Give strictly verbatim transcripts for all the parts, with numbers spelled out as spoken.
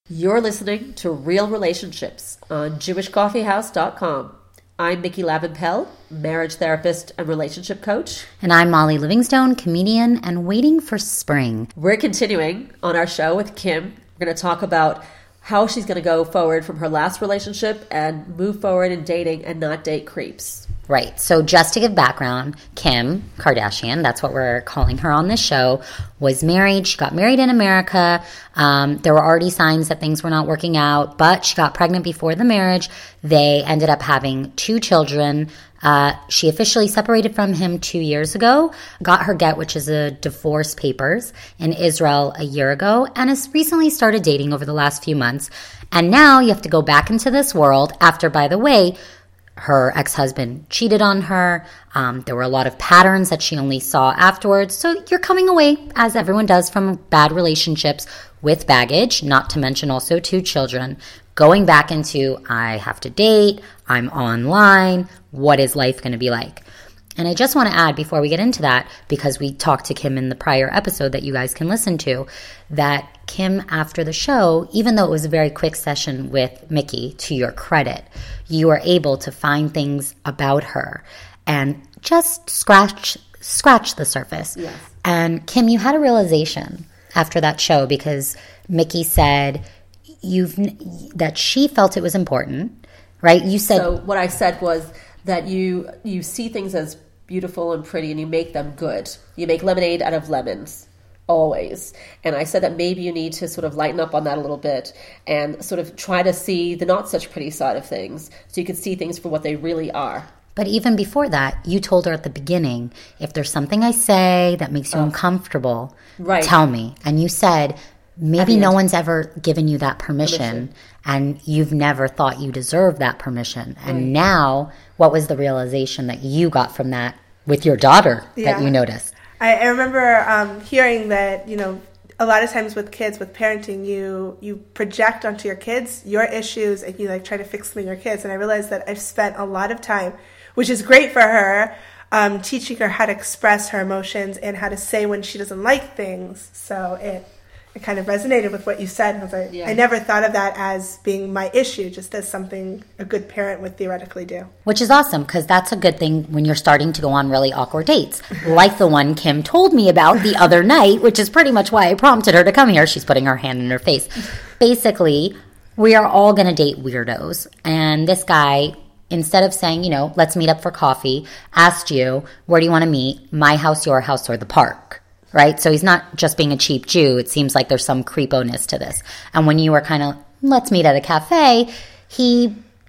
You're listening to Real Relationships on Jewish Coffee House dot com. I'm Mickey Lavenpel, marriage therapist and relationship coach. And I'm Molly Livingstone, comedian and waiting for spring. We're continuing on our show with Kim. We're going to talk about how she's going to go forward from her last relationship and move forward in dating and not date creeps. Right. So just to give background, Kim Kardashian, that's what we're calling her on this show, was married. She got married in America. Um, there were already signs that things were not working out, but she got pregnant before the marriage. They ended up having two children. Uh, she officially separated from him two years ago, got her get, which is a divorce papers, in Israel a year ago, and has recently started dating over the last few months. And now you have to go back into this world after, by the way, her ex-husband cheated on her. Um, there were a lot of patterns that she only saw afterwards. So you're coming away, as everyone does, from bad relationships with baggage, not to mention also two children, going back into, I have to date, I'm online, what is life going to be like? And I just want to add before we get into that, because we talked to Kim in the prior episode that you guys can listen to, that Kim, after the show, even though it was a very quick session with Mickey, to your credit, you were able to find things about her and just scratch scratch the surface. Yes. And Kim, you had a realization after that show, because Mickey said you've that she felt it was important, right? You said so. What I said was that you you see things as beautiful and pretty, and you make them good. You make lemonade out of lemons. Always. And I said that maybe you need to sort of lighten up on that a little bit and sort of try to see the not such pretty side of things so you can see things for what they really are. But even before that, you told her at the beginning, if there's something I say that makes you oh. uncomfortable, right. tell me. And you said, maybe no one's ever given you that permission, permission, and you've never thought you deserved that permission. And right. now, what was the realization that you got from that with your daughter yeah. that you noticed? I, I remember um, hearing that, you know, a lot of times with kids, with parenting, you you project onto your kids your issues and you like try to fix them in your kids. And I realized that I've spent a lot of time, which is great for her, um, teaching her how to express her emotions and how to say when she doesn't like things. So it it kind of resonated with what you said. I was like, yeah. I never thought of that as being my issue, just as something a good parent would theoretically do. Which is awesome, because that's a good thing when you're starting to go on really awkward dates, like the one Kim told me about the other night, which is pretty much why I prompted her to come here. She's putting her hand in her face. Basically, we are all going to date weirdos. And this guy, instead of saying, you know, let's meet up for coffee, asked you, where do you want to meet? My house, your house, or the park? Right? So he's not just being a cheap Jew. It seems like there's some creepo-ness to this. And when you were kind of, let's meet at a cafe, he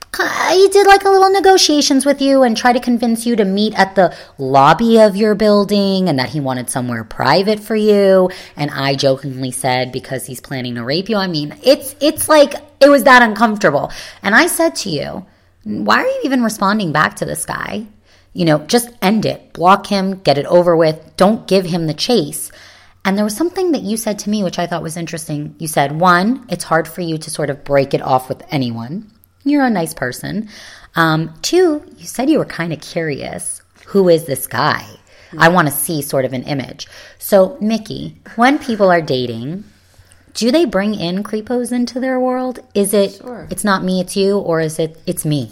he did like a little negotiations with you and tried to convince you to meet at the lobby of your building and that he wanted somewhere private for you. And I jokingly said, because he's planning to rape you. I mean, it's it's like, it was that uncomfortable. And I said to you, why are you even responding back to this guy? You know, just end it. Block him. Get it over with. Don't give him the chase. And there was something that you said to me, which I thought was interesting. You said, one, it's hard for you to sort of break it off with anyone. You're a nice person. Um, two, you said you were kind of curious. Who is this guy? Mm-hmm. I want to see sort of an image. So, Mickey, when people are dating, do they bring in creepos into their world? Is it, sure. It's not me, it's you, or is it, it's me?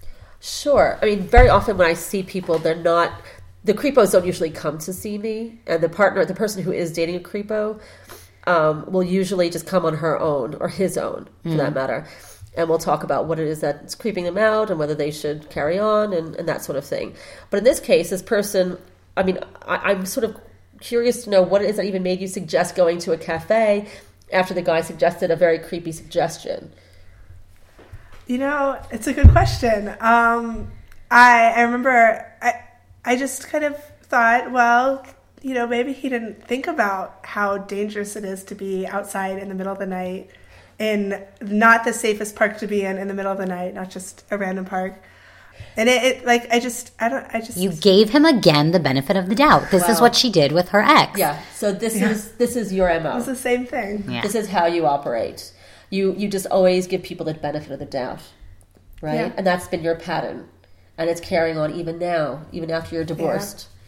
Sure. I mean, very often when I see people, they're not, the creepos don't usually come to see me. And the partner, the person who is dating a creepo, um, will usually just come on her own, or his own, for mm. that matter. And we'll talk about what it is that's creeping them out and whether they should carry on and, and that sort of thing. But in this case, this person, I mean, I, I'm sort of curious to know what it is that even made you suggest going to a cafe after the guy suggested a very creepy suggestion. You know, it's a good question. Um, I I remember I I just kind of thought, well, you know, maybe he didn't think about how dangerous it is to be outside in the middle of the night in not the safest park to be in in the middle of the night, not just a random park. And it, it like I just I don't I just You gave him again the benefit of the doubt. This well, is what she did with her ex. Yeah. So this yeah. is this is your M O. It's the same thing. Yeah. This is how you operate. You you just always give people the benefit of the doubt, right? Yeah. And that's been your pattern, and it's carrying on even now, even after you're divorced. Yeah.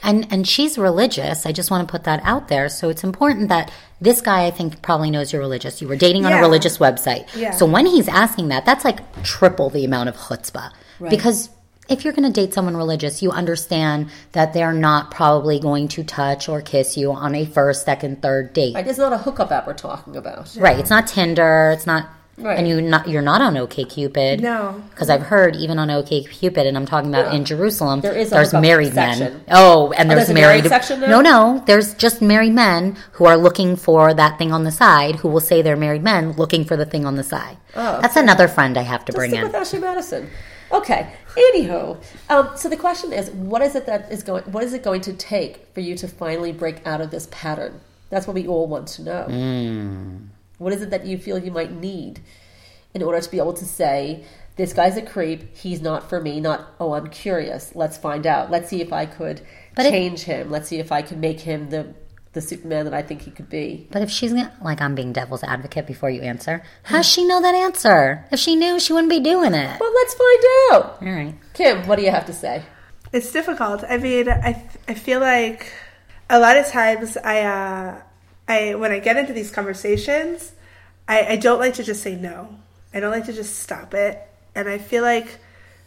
And and she's religious. I just want to put that out there. So it's important that this guy, I think, probably knows you're religious. You were dating on Yeah. a religious website. Yeah. So when he's asking that, that's like triple the amount of chutzpah. Right. Because if you're going to date someone religious, you understand that they're not probably going to touch or kiss you on a first, second, third date. Right, it's not a hookup app we're talking about. Right. It's not Tinder. It's not... Right. And you not you're not on OkCupid. No. Because I've heard even on OkCupid, and I'm talking about Yeah. in Jerusalem, There is a there's hookup married section. men. Oh, and there's, there's a married, married section there? No, no. There's just married men who are looking for that thing on the side, who will say they're married men looking for the thing on the side. Oh, That's another friend I have to Just bring stick in. with Ashley Madison. Okay. Anywho, um, so the question is, what is it that is going? What is it going to take for you to finally break out of this pattern? That's what we all want to know. Mm. What is it that you feel you might need in order to be able to say, this guy's a creep, he's not for me, not, oh, I'm curious, let's find out. Let's see if I could But if- change him. Let's see if I can make him the, the Superman that I think he could be. But if she's gonna, like, I'm being devil's advocate before you answer. How does she know that answer? If she knew, she wouldn't be doing it. Well, let's find out. All right. Kim, what do you have to say? It's difficult. I mean, I I feel like a lot of times I uh, I when I get into these conversations, I, I don't like to just say no. I don't like to just stop it. And I feel like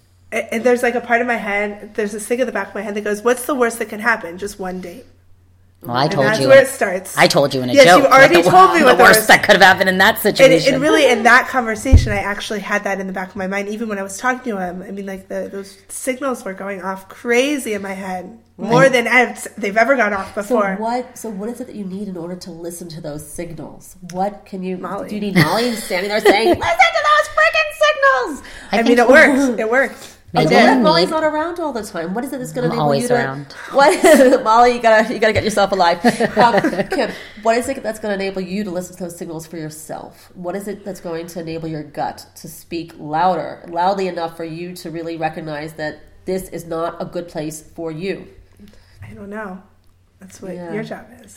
and there's like a part of my head, there's this thing in the back of my head that goes, what's the worst that can happen? Just one date. Well, I And told that's you. where it starts. I told you in a Yes, joke. you already what the, told me the what the worst worst- that could have happened in that And, situation. and really, in that conversation, I actually had that in the back of my mind. Even when I was talking to him, I mean, like the, those signals were going off crazy in my head, more than I've, they've ever gone off So before. what? So what is it that you need in order to listen to those signals? What can you? Molly. Do you need Molly standing there saying, "Listen to those freaking signals"? I, I mean, think- it worked. It worked. Maybe Okay, you but Molly's need- not around all the time. What is it that's going I'm to enable always you to? around. What, Molly? You gotta you gotta get yourself alive. Um, Kim, what is it that's going to enable you to listen to those signals for yourself? What is it that's going to enable your gut to speak louder, loudly enough for you to really recognize that this is not a good place for you? I don't know. That's what Yeah. your job is.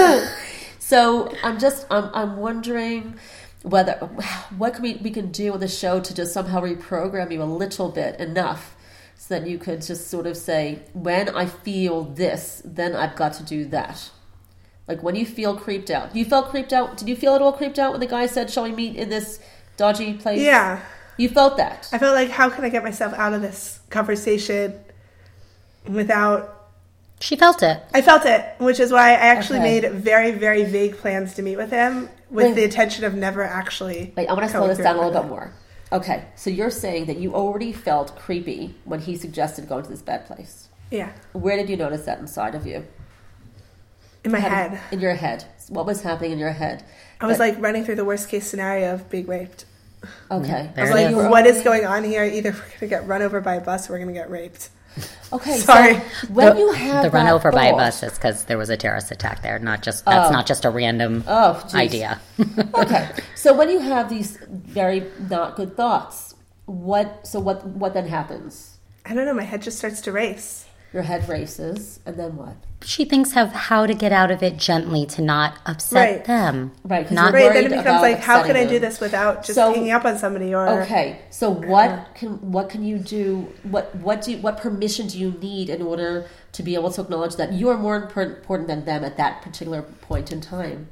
So I'm just I'm I'm wondering whether what can we we can do on the show to just somehow reprogram you a little bit enough so that you could just sort of say, when I feel this, then I've got to do that. Like when you feel creeped out. You felt creeped out? Did you feel at all creeped out when the guy said, "Shall we meet in this dodgy place?" Yeah. You felt that. I felt like, how can I get myself out of this conversation without... She felt it. I felt it, which is why I actually Okay. made very, very vague plans to meet with him with Wait. the intention of never actually... Wait, I want to slow going this through down a with little it. bit more. Okay, so you're saying that you already felt creepy when he suggested going to this bad place. Yeah. Where did you notice that inside of you? In my How did- head. In your head. What was happening in your head? I was That- like running through the worst case scenario of being raped. Okay. There I was it like, is. you were what is already- going on here? Either we're going to get run over by a bus or we're going to get raped. Okay, Sorry. so when the, you have the run that over by a thought- bus is because there was a terrorist attack there. Not just that's Oh. not just a random Oh, geez. idea. Okay, so when you have these very not good thoughts, what? So what? What then happens? I don't know. My head just starts to race. Your head races, and then what? She thinks of how to get out of it gently to not upset Right. them. Right, 'cause Not you're Right, then it worried becomes about like, how can upsetting I do them. this without just So- hanging up on somebody? Or Okay, so what can what can you do? What what do you, what permission do you need in order to be able to acknowledge that you are more important important than them at that particular point in time?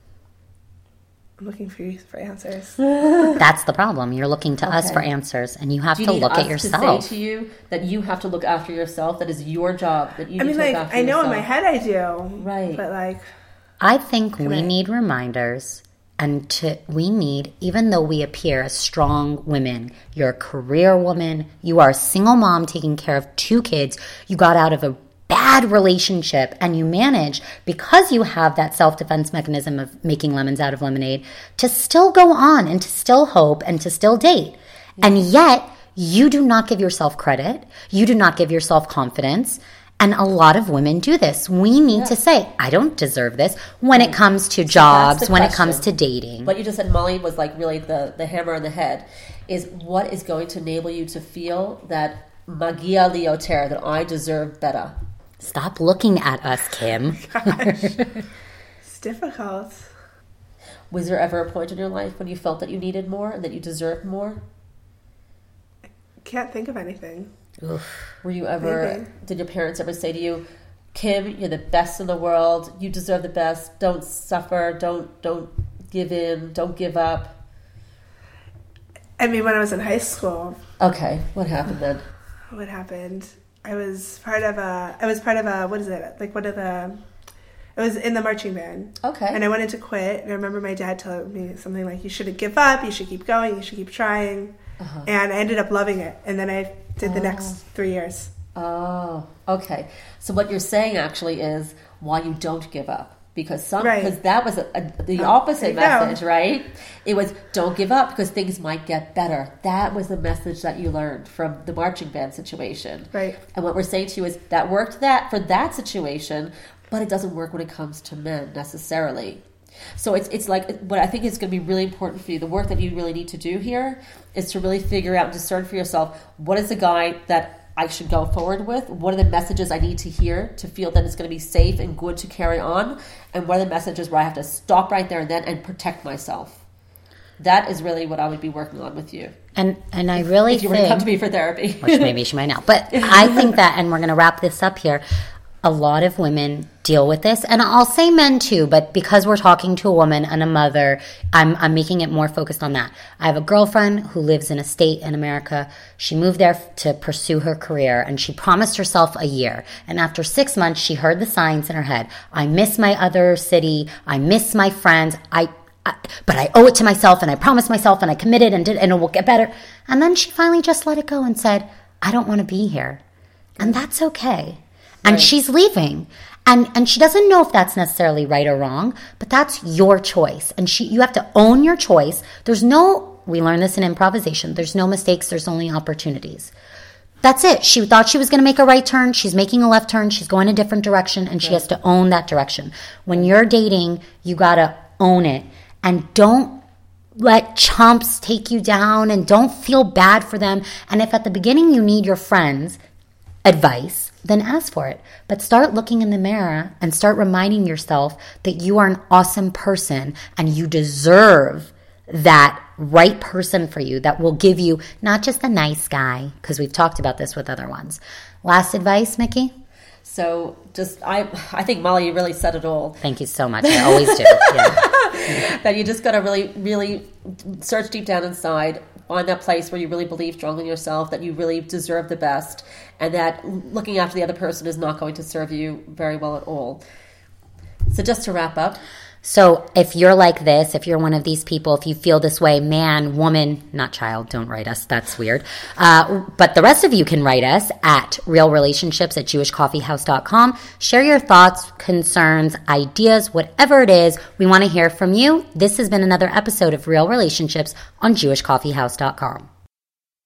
I'm looking for you for answers. That's the problem. You're looking to us Okay. for answers, and you have Do you to need look us at yourself. to say to you that you have to look after yourself? That is your job. That you. I need mean, to look like, after I know in yourself. my head I do. Right. But, like, I think we I- need reminders, and to we need, even though we appear as strong women, you're a career woman, you are a single mom taking care of two kids, you got out of a bad relationship, and you manage, because you have that self-defense mechanism of making lemons out of lemonade, to still go on and to still hope and to still date. And yet, you do not give yourself credit. You do not give yourself confidence. And a lot of women do this. We need to say, I don't deserve this when it comes to jobs, the when it comes question. to dating. What you just said, Molly, was like really the, the hammer on the head. Is what is going to enable you to feel that magia lioter, that I deserve better. Stop looking at us, Kim. it's difficult. Was there ever a point in your life when you felt that you needed more and that you deserved more? Can't think of anything. Were you ever? Maybe. Did your parents ever say to you, Kim, you're the best in the world. You deserve the best. Don't suffer. Don't don't give in. Don't give up. I mean, when I was in high school. Okay, what happened then? What happened? I was part of a. I was part of a. What is it? Like one of the. I was in the marching band. Okay. And I wanted to quit. And I remember my dad telling me something like, "You shouldn't give up. You should keep going. You should keep trying." Uh-huh. And I ended up loving it. And then I did the oh. next three years. Oh, okay. So what you're saying actually is why you don't give up. Because some, right. because that was a, a, the opposite message, right? It was don't give up because things might get better. That was the message that you learned from the marching band situation. Right. And what we're saying to you is that worked that for that situation, but it doesn't work when it comes to men necessarily. So it's it's like what I think is going to be really important for you. The work that you really need to do here is to really figure out and discern for yourself what is the guy that I should go forward with, what are the messages I need to hear to feel that it's going to be safe and good to carry on, and what are the messages where I have to stop right there and then and protect myself. That is really what I would be working on with you. And and I really if you think, were to come to me for therapy. Which maybe she might now. But I think that, and we're going to wrap this up here, a lot of women deal with this, and I'll say men too, but because we're talking to a woman and a mother, I'm I'm making it more focused on that. I have a girlfriend who lives in a state in America. She moved there to pursue her career, and she promised herself a year. And after six months, she heard the signs in her head. I miss my other city. I miss my friends. I, I but I owe it to myself, and I promised myself, and I committed, and did, and it will get better. And then she finally just let it go and said, I don't want to be here. And that's okay. And right. she's leaving. And and she doesn't know if that's necessarily right or wrong, but that's your choice. And she you have to own your choice. There's no, we learned this in improvisation, there's no mistakes, there's only opportunities. That's it. She thought she was going to make a right turn. She's making a left turn. She's going a different direction, and she right. has to own that direction. When you're dating, you got to own it. And don't let chumps take you down, and don't feel bad for them. And if at the beginning you need your friends' advice, then ask for it. But start looking in the mirror and start reminding yourself that you are an awesome person and you deserve that right person for you that will give you not just a nice guy, because we've talked about this with other ones. Last advice, Mickey? So just, I I think, Molly, you really said it all. Thank you so much. I always do. Yeah. That you just got to really, really search deep down inside, find that place where you really believe strongly in yourself, that you really deserve the best, and that looking after the other person is not going to serve you very well at all. So just to wrap up. So if you're like this, if you're one of these people, if you feel this way, man, woman, not child, don't write us. That's weird. Uh, but the rest of you can write us at real relationships at jewish coffee house dot com. Share your thoughts, concerns, ideas, whatever it is. We want to hear from you. This has been another episode of Real Relationships on jewish coffee house dot com.